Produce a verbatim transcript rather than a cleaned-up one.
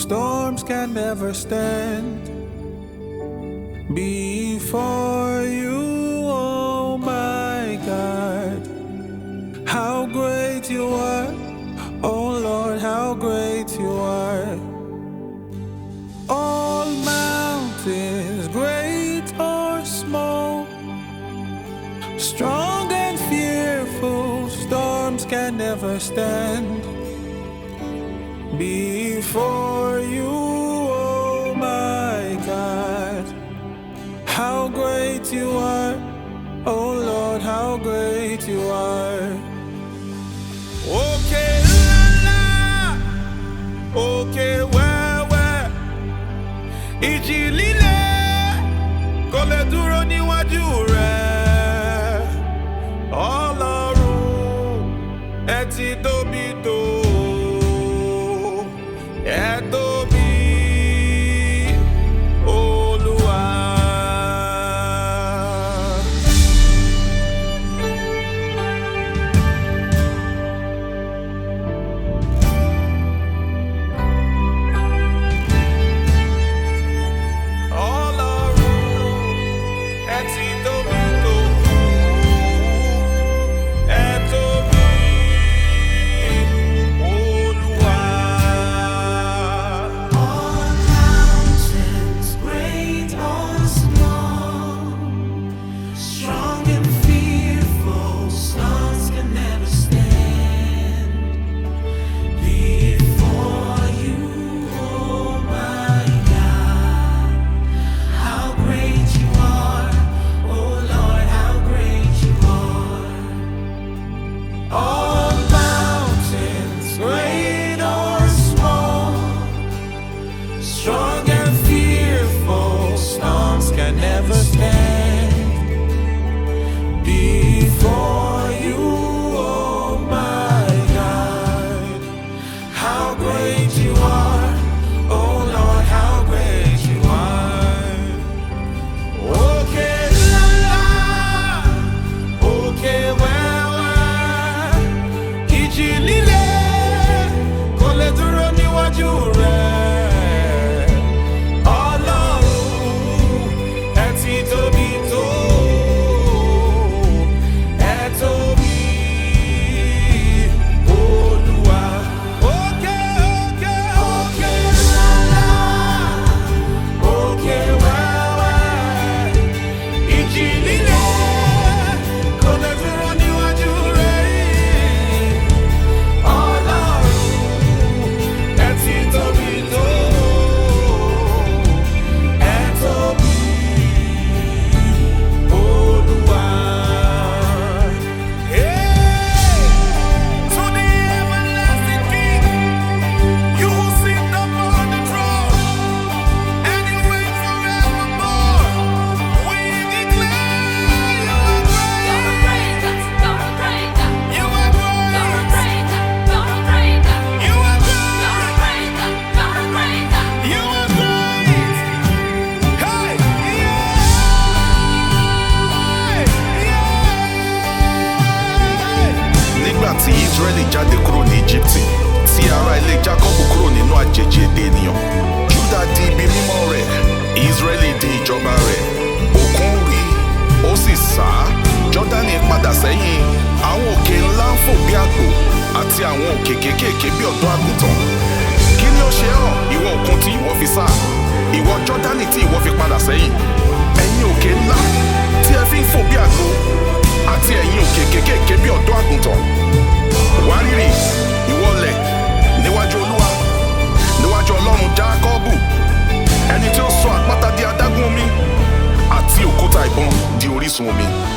storms can never stand before you, oh my God. How great you are, oh Lord, how great you are. All mountains, great or small, strong and fearful, storms can never stand before you, oh my God. How great you are, oh Lord, how great you are. Okay, la la, okay, well, well. Ìjì líle kò lè dúró níwájú rẹ̀. Ọlọ́run, ẹ ti tóbi tó. Ẹ tóbi, Olúwa. Strong and fearful, storms can never stand before you, oh my God. How great you are, oh Lord, how great you are. Okay, la la, okay, well, well. Ìjì líle kò lè dúró níwájú rẹ̀. Tí Israeli jáde kúrò ní Íjíbítì, tí ará ilé Jákọ́bù kúrò nínú àjèjì èdè ènìyàn, Júdà di ibi mímọ́ rẹ̀, Israeli di ìjọba rẹ̀. Òkun rì, ó sì sá, Jọ́dánì padà sẹ́yìn, àwọn òkè ńlá ń fò bí àgbò, àti àwọn òkè kéékèèké bí ọ̀dọ́ àgùntàn. Kí ni ó ṣe ọ́, ìwọ òkun tí ìwọ fi sá? Ìwọ Jọ́dánì tí ìwọ fi padà sẹ́yìn? Ẹ̀yin òkè ńlá tí ẹ fi ń fò bí àgbò, àti ẹ̀yin òkè kéékèèké bí ọ̀dọ́ àgùntàn. Wárìrì, ìwọlẹ̀ níwájú Olúwa, níwájú Ọlọ́run Jákọ́bù, ẹni tí ó sọ àpáta di adágún omi àti òkúta ìbọn di orísun omi.